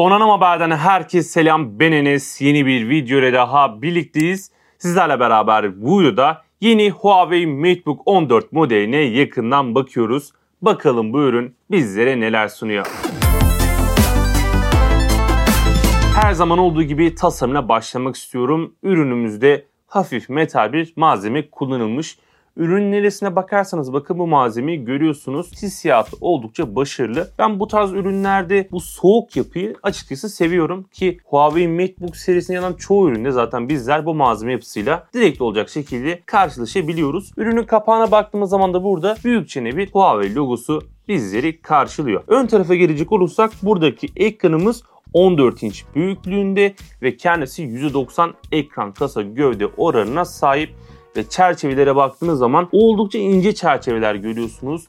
Donanım Haber'den herkese selam, ben Enes. Yeni bir video ile daha birlikteyiz. Sizlerle beraber bu videoda yeni Huawei MateBook 14 modeline yakından bakıyoruz. Bakalım bu ürün bizlere neler sunuyor. Her zaman olduğu gibi tasarımla başlamak istiyorum. Ürünümüzde hafif metal bir malzeme kullanılmış. Ürünün neresine bakarsanız bakın bu malzemeyi görüyorsunuz. Hissiyatı oldukça başarılı. Ben bu tarz ürünlerde bu soğuk yapıyı açıkçası seviyorum ki Huawei MateBook serisine yanan çoğu üründe zaten bizler bu malzeme yapısıyla direkt olacak şekilde karşılaşabiliyoruz. Ürünün kapağına baktığımız zaman da burada büyükçe bir Huawei logosu bizleri karşılıyor. Ön tarafa gelecek olursak buradaki ekranımız 14 inç büyüklüğünde ve kendisi %90 ekran kasa gövde oranına sahip. Ve çerçevelere baktığınız zaman oldukça ince çerçeveler görüyorsunuz.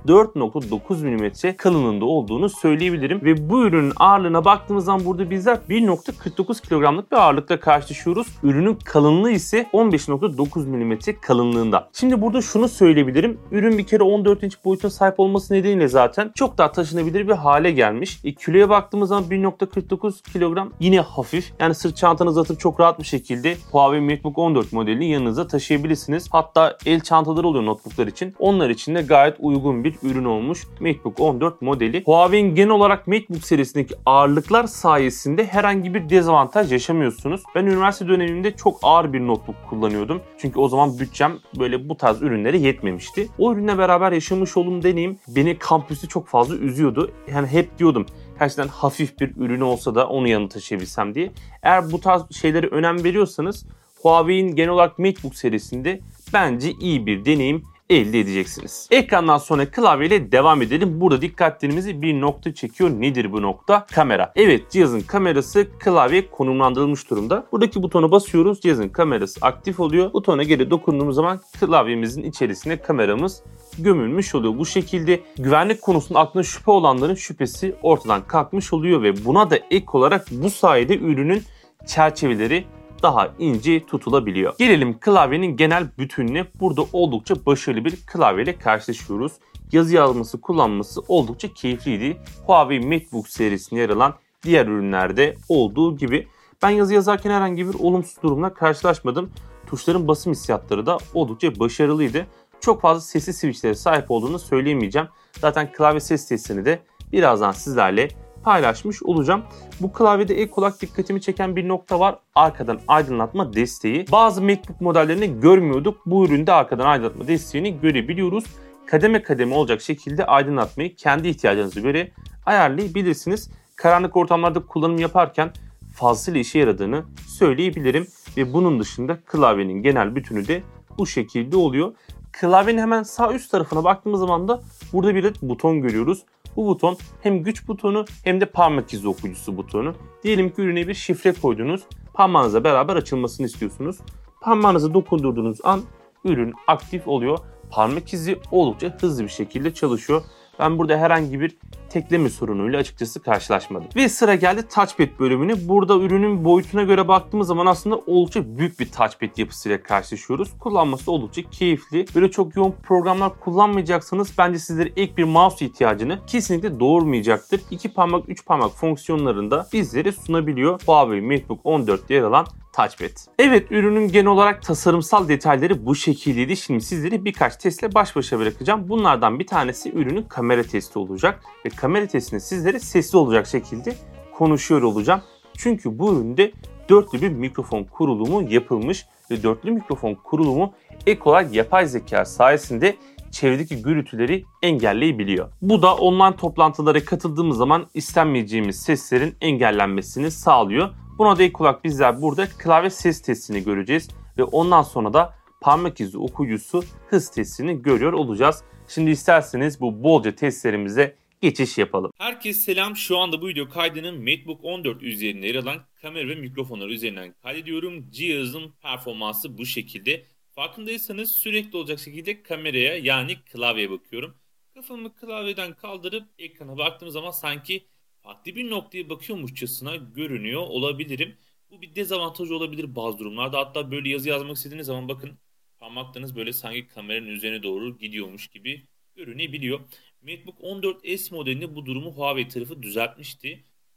4.9 mm kalınlığında olduğunu söyleyebilirim. Ve bu ürünün ağırlığına baktığımız zaman burada bizler 1.49 kilogramlık bir ağırlıkla karşılaşıyoruz. Ürünün kalınlığı ise 15.9 mm kalınlığında. Şimdi burada şunu söyleyebilirim. Ürün bir kere 14 inç boyutuna sahip olması nedeniyle zaten çok daha taşınabilir bir hale gelmiş. Kiloya baktığımız zaman 1.49 kilogram yine hafif. Yani sırt çantanızı atıp çok rahat bir şekilde Huawei MateBook 14 modelini yanınıza taşıyabilirsiniz. Hatta el çantaları oluyor notebooklar için. Onlar için de gayet uygun bir ürün olmuş MateBook 14 modeli. Huawei'nin genel olarak MateBook serisindeki ağırlıklar sayesinde herhangi bir dezavantaj yaşamıyorsunuz. Ben üniversite döneminde çok ağır bir notebook kullanıyordum. Çünkü o zaman bütçem böyle bu tarz ürünlere yetmemişti. O ürünle beraber yaşamış olduğum deneyim beni kampüste çok fazla üzüyordu. Yani hep diyordum gerçekten hafif bir ürünü olsa da onu yanına taşıyabilsem diye. Eğer bu tarz şeylere önem veriyorsanız Huawei'nin genel olarak MateBook serisinde bence iyi bir deneyim elde edeceksiniz. Ekrandan sonra klavyeyle devam edelim. Burada dikkatlerimizi bir nokta çekiyor. Nedir bu nokta? Kamera. Evet, cihazın kamerası klavyeye konumlandırılmış durumda. Buradaki butona basıyoruz. Cihazın kamerası aktif oluyor. Butona geri dokunduğumuz zaman klavyemizin içerisine kameramız gömülmüş oluyor. Bu şekilde güvenlik konusunda aklına şüphe olanların şüphesi ortadan kalkmış oluyor ve buna da ek olarak bu sayede ürünün çerçeveleri daha ince tutulabiliyor. Gelelim klavyenin genel bütününe. Burada oldukça başarılı bir klavyeyle karşılaşıyoruz. Yazı yazması, kullanması oldukça keyifliydi. Huawei MateBook serisinde yer alan diğer ürünlerde olduğu gibi. Ben yazı yazarken herhangi bir olumsuz durumla karşılaşmadım. Tuşların basım hissiyatları da oldukça başarılıydı. Çok fazla sesli switchlere sahip olduğunu söyleyemeyeceğim. Zaten klavye ses testini de birazdan sizlerle paylaşmış olacağım. Bu klavyede ek olarak dikkatimi çeken bir nokta var. Arkadan aydınlatma desteği. Bazı MateBook modellerinde görmüyorduk. Bu üründe arkadan aydınlatma desteğini görebiliyoruz. Kademe kademe olacak şekilde aydınlatmayı kendi ihtiyacınıza göre ayarlayabilirsiniz. Karanlık ortamlarda kullanım yaparken fazlasıyla işe yaradığını söyleyebilirim. Ve bunun dışında klavyenin genel bütünü de bu şekilde oluyor. Klavyenin hemen sağ üst tarafına baktığımız zaman da burada bir buton görüyoruz. Bu buton hem güç butonu hem de parmak izi okuyucusu butonu. Diyelim ki ürüne bir şifre koydunuz. Parmağınızla beraber açılmasını istiyorsunuz. Parmağınızı dokundurduğunuz an ürün aktif oluyor. Parmak izi oldukça hızlı bir şekilde çalışıyor. Ben burada herhangi bir tekleme sorunuyla açıkçası karşılaşmadım. Ve sıra geldi touchpad bölümüne. Burada ürünün boyutuna göre baktığımız zaman aslında oldukça büyük bir touchpad yapısıyla karşılaşıyoruz. Kullanması oldukça keyifli. Böyle çok yoğun programlar kullanmayacaksanız bence sizlere ek bir mouse ihtiyacını kesinlikle doğurmayacaktır. 2 parmak 3 parmak fonksiyonlarında bizlere sunabiliyor. Huawei MateBook 14'te yer alan touchpad. Evet, ürünün genel olarak tasarımsal detayları bu şekildeydi. Şimdi sizleri birkaç testle baş başa bırakacağım. Bunlardan bir tanesi ürünün kamera testi olacak. Ve kamera testinde sizlere sesli olacak şekilde konuşuyor olacağım. Çünkü bu üründe dörtlü bir mikrofon kurulumu yapılmış. Ve dörtlü mikrofon kurulumu ek olarak yapay zeka sayesinde çevredeki gürültüleri engelleyebiliyor. Bu da online toplantılara katıldığımız zaman istenmeyeceğimiz seslerin engellenmesini sağlıyor. Buna da ek olarak bizler burada klavye ses testini göreceğiz ve ondan sonra da parmak izi okuyucusu hız testini görüyor olacağız. Şimdi isterseniz bu bolca testlerimize geçiş yapalım. Herkese selam. Şu anda bu video kaydının MateBook 14 üzerinde yer alan kamera ve mikrofonlar üzerinden kaydediyorum. Cihazın performansı bu şekilde. Farkındaysanız sürekli olacak şekilde kameraya yani klavyeye bakıyorum. Kafamı klavyeden kaldırıp ekrana baktığım zaman sanki farklı bir noktaya bakıyormuşçasına görünüyor olabilirim. Bu bir dezavantaj olabilir bazı durumlarda. Hatta böyle yazı yazmak istediğiniz zaman bakın parmaklarınız böyle sanki kameranın üzerine doğru gidiyormuş gibi görünebiliyor. MateBook 14S modelinde bu durumu Huawei tarafı düzeltmişti.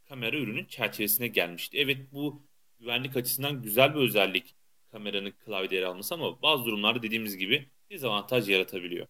kamera ürünün çerçevesine gelmişti. Evet, bu güvenlik açısından güzel bir özellik kameranın klavyede yer alması ama bazı durumlarda dediğimiz gibi dezavantaj yaratabiliyor.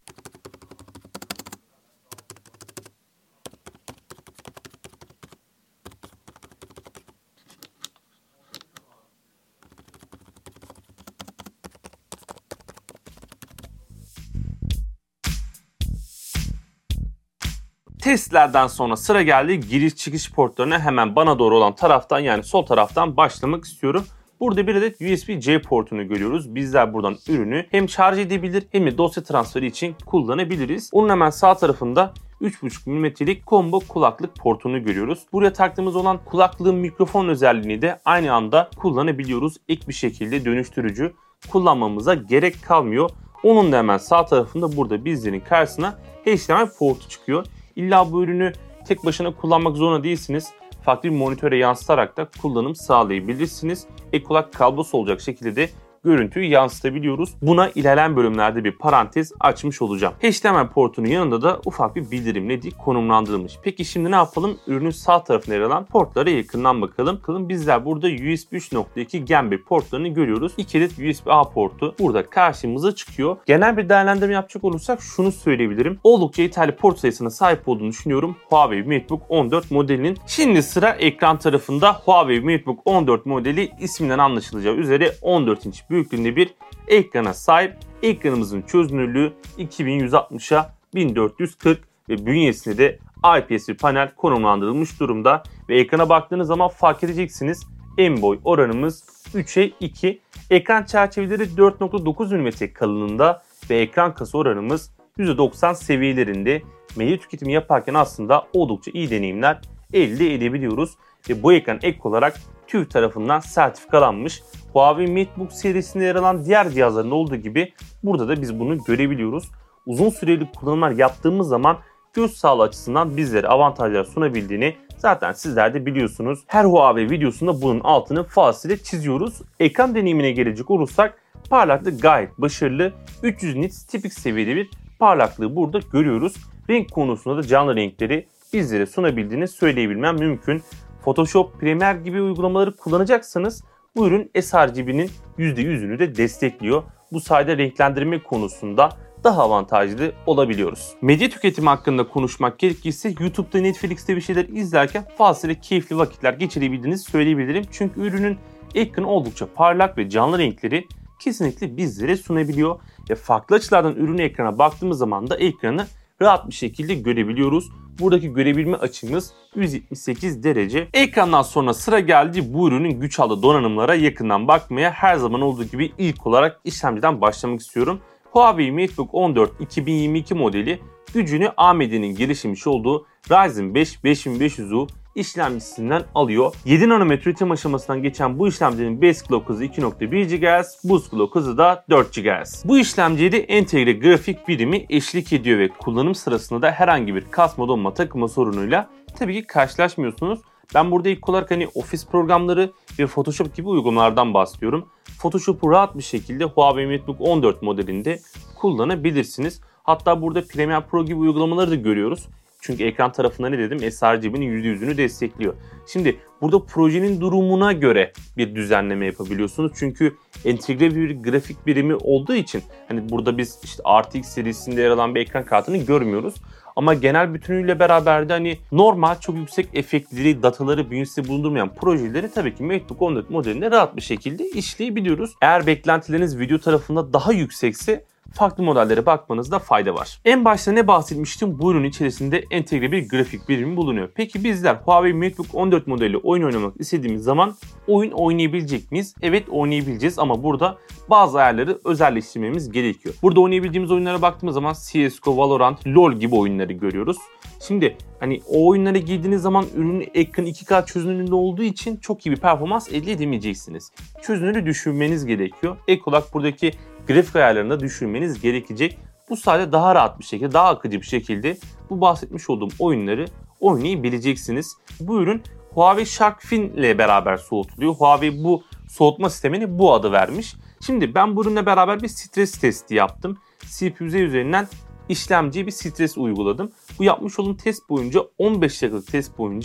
Testlerden sonra sıra geldi giriş çıkış portlarına. Hemen bana doğru olan taraftan, yani sol taraftan başlamak istiyorum. Burada bir adet USB-C portunu görüyoruz. Bizler buradan ürünü hem şarj edebilir hem de dosya transferi için kullanabiliriz. Onun hemen sağ tarafında 3.5 mm'lik combo kulaklık portunu görüyoruz. Buraya taktığımız olan kulaklığın mikrofon özelliğini de aynı anda kullanabiliyoruz. Ek bir şekilde dönüştürücü kullanmamıza gerek kalmıyor. Onun da hemen sağ tarafında burada bizlerin karşısına HDMI portu çıkıyor. İlla bu ürünü tek başına kullanmak zorunda değilsiniz. Farklı bir monitöre yansıtarak da kullanım sağlayabilirsiniz. Ek olarak kablosu olacak şekilde de görüntüyü yansıtabiliyoruz. Buna ilerleyen bölümlerde bir parantez açmış olacağım. HDMI portunun yanında da ufak bir bildirim ledi konumlandırılmış. Peki şimdi ne yapalım? Ürünün sağ tarafına yer alan portlara yakından bakalım. Bizler burada USB 3.2 Gen 1 portlarını görüyoruz. 2 adet USB-A portu burada karşımıza çıkıyor. Genel bir değerlendirme yapacak olursak şunu söyleyebilirim. Oldukça yeterli port sayısına sahip olduğunu düşünüyorum Huawei MateBook 14 modelinin. Şimdi sıra ekran tarafında. Huawei MateBook 14 modeli isminden anlaşılacağı üzere 14 inç büyüklüğünde bir ekrana sahip. Ekranımızın çözünürlüğü 2160'a 1440 ve bünyesinde de IPS bir panel konumlandırılmış durumda. Ve ekrana baktığınız zaman fark edeceksiniz. En boy oranımız 3'e 2. Ekran çerçeveleri 4.9 mm kalınlığında ve ekran kasa oranımız %90 seviyelerinde. Medya tüketimi yaparken aslında oldukça iyi deneyimler elde edebiliyoruz. Ve bu ekran ek olarak TÜV tarafından sertifikalanmış. Huawei MateBook serisinde yer alan diğer cihazların olduğu gibi burada da biz bunu görebiliyoruz. Uzun süreli kullanımlar yaptığımız zaman göz sağlığı açısından bizlere avantajlar sunabildiğini zaten sizler de biliyorsunuz. Her Huawei videosunda bunun altını fazlasıyla çiziyoruz. Ekran deneyimine gelecek olursak parlaklık gayet başarılı. 300 nits tipik seviyede bir parlaklığı burada görüyoruz. Renk konusunda da canlı renkleri bizlere sunabildiğini söyleyebilmem mümkün. Photoshop, Premiere gibi uygulamaları kullanacaksanız bu ürün sRGB'nin %100'ünü de destekliyor. Bu sayede renklendirme konusunda daha avantajlı olabiliyoruz. Medya tüketimi hakkında konuşmak gerekirse YouTube'da, Netflix'te bir şeyler izlerken fazlasıyla keyifli vakitler geçirebildiğinizi söyleyebilirim. Çünkü ürünün ekranı oldukça parlak ve canlı renkleri kesinlikle bizlere sunabiliyor. Ve farklı açılardan ürünün ekrana baktığımız zaman da ekranı rahat bir şekilde görebiliyoruz. Buradaki görebilme açımız 178 derece. Ekrandan sonra sıra geldi bu ürünün güç aldığı donanımlara yakından bakmaya. Her zaman olduğu gibi ilk olarak işlemciden başlamak istiyorum. Huawei MateBook 14 2022 modeli gücünü AMD'nin geliştirmiş olduğu Ryzen 5 5500U işlemcisinden alıyor. 7 nanometre üretim aşamasından geçen bu işlemcinin base clock hızı 2.1 GHz, boost clock hızı da 4 GHz. Bu ofis'e de entegre grafik birimi eşlik ediyor ve kullanım sırasında da herhangi bir kasma donma takılma sorunuyla tabii ki karşılaşmıyorsunuz. Ben burada ilk olarak ofis programları ve Photoshop gibi uygulamalardan bahsediyorum. Photoshop'u rahat bir şekilde Huawei MateBook 14 modelinde kullanabilirsiniz. Hatta burada Premiere Pro gibi uygulamaları da görüyoruz. Çünkü ekran tarafında ne dedim? sRGB'nin %100'ünü destekliyor. Şimdi burada projenin durumuna göre bir düzenleme yapabiliyorsunuz. Çünkü entegre bir grafik birimi olduğu için burada biz RTX serisinde yer alan bir ekran kartını görmüyoruz. Ama genel bütünüyle beraber de normal çok yüksek efektleri, dataları bünyesinde bulundurmayan projeleri tabii ki MateBook 14 modelinde rahat bir şekilde işleyebiliyoruz. Eğer beklentileriniz video tarafında daha yüksekse farklı modellere bakmanızda fayda var. En başta ne bahsetmiştim? Bu ürün içerisinde entegre bir grafik birimi bulunuyor. Peki bizler Huawei MateBook 14 modeli oyun oynamak istediğimiz zaman oyun oynayabilecek miyiz? Evet, oynayabileceğiz ama burada bazı ayarları özelleştirmemiz gerekiyor. Burada oynayabildiğimiz oyunlara baktığımız zaman CSGO, Valorant, LoL gibi oyunları görüyoruz. Şimdi o oyunlara girdiğiniz zaman ürünün ekranı 2K çözünürlüğünde olduğu için çok iyi bir performans elde edemeyeceksiniz. Çözünürlüğü düşürmeniz gerekiyor. Ek olarak buradaki grafik ayarlarını da düşürmeniz gerekecek. Bu sayede daha rahat bir şekilde, daha akıcı bir şekilde bu bahsetmiş olduğum oyunları oynayabileceksiniz. Bu ürün Huawei Shark Fin ile beraber soğutuluyor. Huawei bu soğutma sistemini bu adı vermiş. Şimdi ben bu ürünle beraber bir stres testi yaptım. CPU üzerinden işlemciye bir stres uyguladım. Bu yapmış olduğum test boyunca 15 dakikalık test boyunca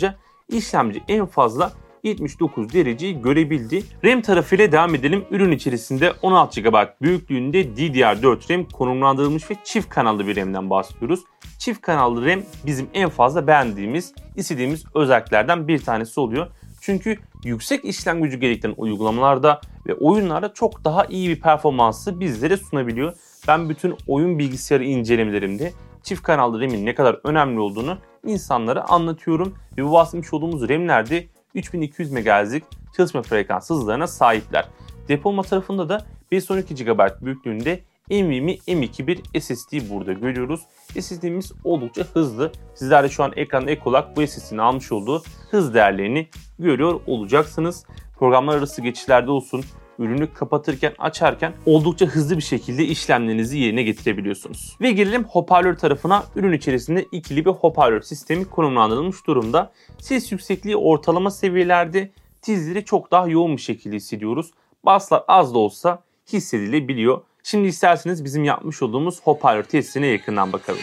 işlemci en fazla 79 dereceyi görebildi. RAM tarafıyla devam edelim. Ürün içerisinde 16 GB büyüklüğünde DDR4 RAM konumlandırılmış ve çift kanallı bir RAM'den bahsediyoruz. Çift kanallı RAM bizim en fazla beğendiğimiz, istediğimiz özelliklerden bir tanesi oluyor. Çünkü yüksek işlem gücü gerektiren uygulamalarda ve oyunlarda çok daha iyi bir performansı bizlere sunabiliyor. Ben bütün oyun bilgisayarı incelemelerimde çift kanallı RAM'in ne kadar önemli olduğunu insanlara anlatıyorum. Ve bu bahsetmiş olduğumuz RAM'lerde 3200 MHz'lik çalışma frekans hızlarına sahipler. Depolama tarafında da 512 GB büyüklüğünde NVMe M.2.1 SSD burada görüyoruz. SSD'miz oldukça hızlı. Sizler de şu an ekranda ek olarak bu SSD'nin almış olduğu hız değerlerini görüyor olacaksınız. Programlar arası geçişlerde olsun, ürünü kapatırken, açarken oldukça hızlı bir şekilde işlemlerinizi yerine getirebiliyorsunuz. Ve gelelim hoparlör tarafına. Ürün içerisinde ikili bir hoparlör sistemi konumlandırılmış durumda. Ses yüksekliği ortalama seviyelerde, tizleri çok daha yoğun bir şekilde hissediyoruz. Basslar az da olsa hissedilebiliyor. Şimdi isterseniz bizim yapmış olduğumuz hoparlör testine yakından bakalım.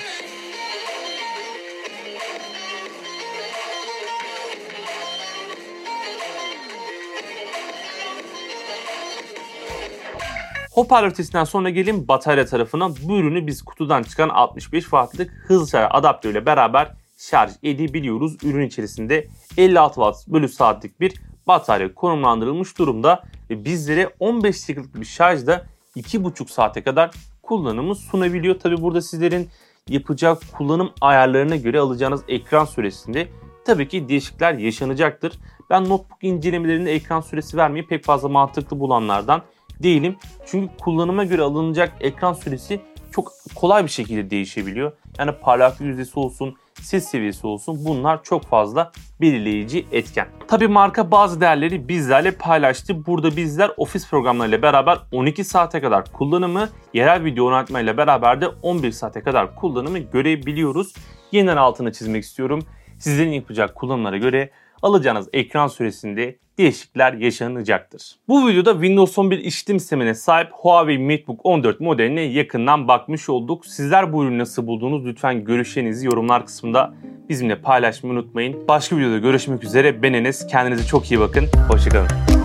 Hoparlör testinden sonra gelin batarya tarafına. Bu ürünü biz kutudan çıkan 65 wattlık hızlı şarj adaptörüyle beraber şarj edebiliyoruz. Ürün içerisinde 56 watt bölü saatlik bir batarya konumlandırılmış durumda ve bizlere 15 dakikalık bir şarjda 2,5 saate kadar kullanımı sunabiliyor. Tabi burada sizlerin yapacağı kullanım ayarlarına göre alacağınız ekran süresinde tabii ki değişiklikler yaşanacaktır. Ben notebook incelemelerinde ekran süresi vermeyi pek fazla mantıklı bulanlardan değilim. Çünkü kullanıma göre alınacak ekran süresi çok kolay bir şekilde değişebiliyor. Yani parlaklık yüzdesi olsun, ses seviyesi olsun, bunlar çok fazla belirleyici etken. Tabii marka bazı değerleri bizlerle paylaştı. Burada bizler ofis programlarıyla beraber 12 saate kadar kullanımı, yerel video oynatmayla beraber de 11 saate kadar kullanımı görebiliyoruz. Yeniden altını çizmek istiyorum. Sizlerin yapacak kullanımlara göre alacağınız ekran süresinde değişiklikler yaşanacaktır. Bu videoda Windows 11 işletim sistemine sahip Huawei MateBook 14 modeline yakından bakmış olduk. Sizler bu ürünü nasıl buldunuz? Lütfen görüşlerinizi yorumlar kısmında bizimle paylaşmayı unutmayın. Başka videoda görüşmek üzere. Ben Enes. Kendinize çok iyi bakın. Hoşçakalın.